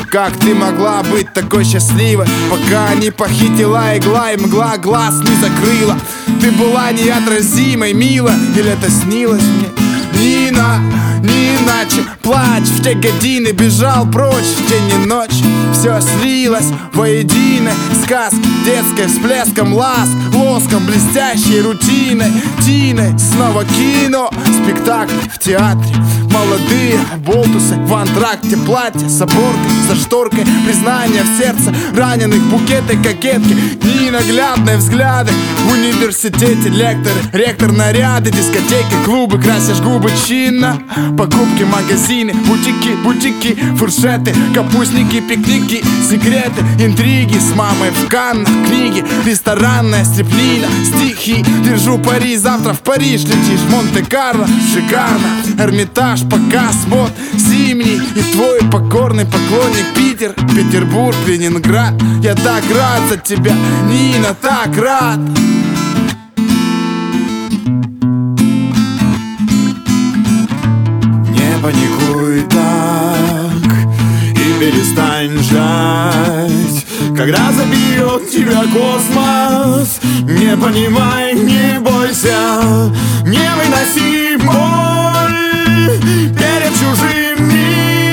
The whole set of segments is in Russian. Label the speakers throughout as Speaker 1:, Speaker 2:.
Speaker 1: Как ты могла быть такой счастливой, пока не похитила игла и мгла глаз не закрыла? Ты была неотразимой, мила, или это снилось мне? Нина, не иначе. Плач в те годины, бежал прочь в день и ночь. Все слилось воедино, сказки детской всплеском ласк, лоском блестящей рутиной, тиной. Снова кино, спектакль в театре. Молодые болтусы в антракте, платье с оборкой, за шторкой, признание в сердце раненых, букеты, кокетки, ненаглядные взгляды. В университете лекторы, ректор, наряды, дискотеки, клубы, красишь губы чинно. Покупки, магазины, бутики, фуршеты, капустники, пикники, секреты, интриги с мамой в Каннах, книги, ресторанная стреплина, стихи. Держу пари, завтра в Париж летишь, Монте-Карло, шикарно. Эрмитаж, показ мод зимний и твой покорный поклонник Питер, Петербург, Ленинград. Я так рад за тебя, Нина, так рад.
Speaker 2: Не паникуй так и перестань ждать, когда заберет тебя космос. Не понимай, не бойся, не выноси боль перед чужими.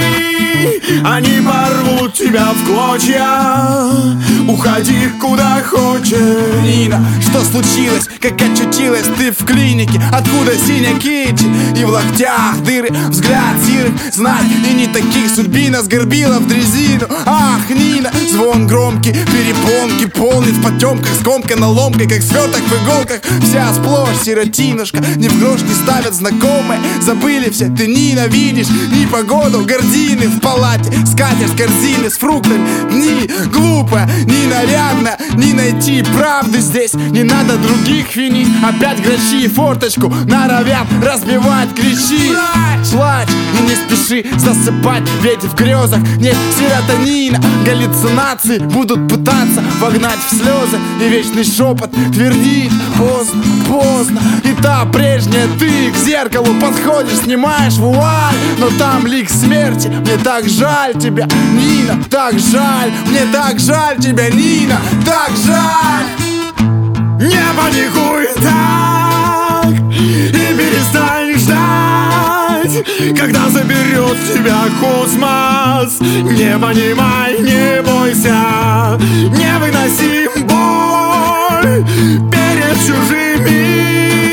Speaker 2: Они порвут тебя в клочья. Уходи куда хочешь.
Speaker 1: Нина, что случилось? Как очутилась ты в клинике? Откуда синяки и в локтях дыры? Взгляд сирых знать и не таких. Судьбина сгорбила в дрезину. Ах, Нина, звон громкий, перепонки полнит в потемках, скомкой наломкой, как сверток в иголках. Вся сплошь сиротинушка, ни в грош не ставят знакомые. Забыли все, ты ненавидишь непогоду, гардины в палате, скатерть корзины с фруктами. Дни глупо, ненарядно, не найти правды здесь. Не надо других винить. Опять грачи форточку норовят разбивать. Кричи, плачь и не спеши засыпать, ведь в грезах нет серотонина. Галлюцинации будут пытаться вогнать в слезы, и вечный шепот твердит: поздно, поздно. И та прежняя ты к зеркалу подходишь, снимаешь вуаль, но там лик смерти. Мне так жаль тебя, Нина, так жаль. Мне так жаль тебя, Нина, так жаль.
Speaker 2: Не паникуй так и перестань ждать, когда заберет тебя космос. Не понимай, не бойся, не выноси боль перед чужими.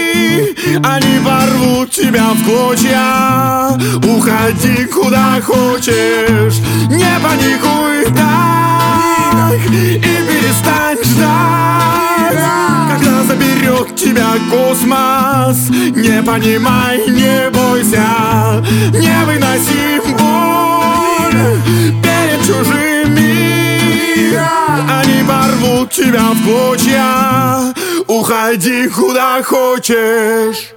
Speaker 2: Они порвут тебя в клочья. Уходи куда хочешь. Не паникуй так и перестань ждать, когда заберет тебя космос. Не понимай, не бойся, не выноси боль перед чужими. Они порвут тебя в клочья. Уходи куда хочешь.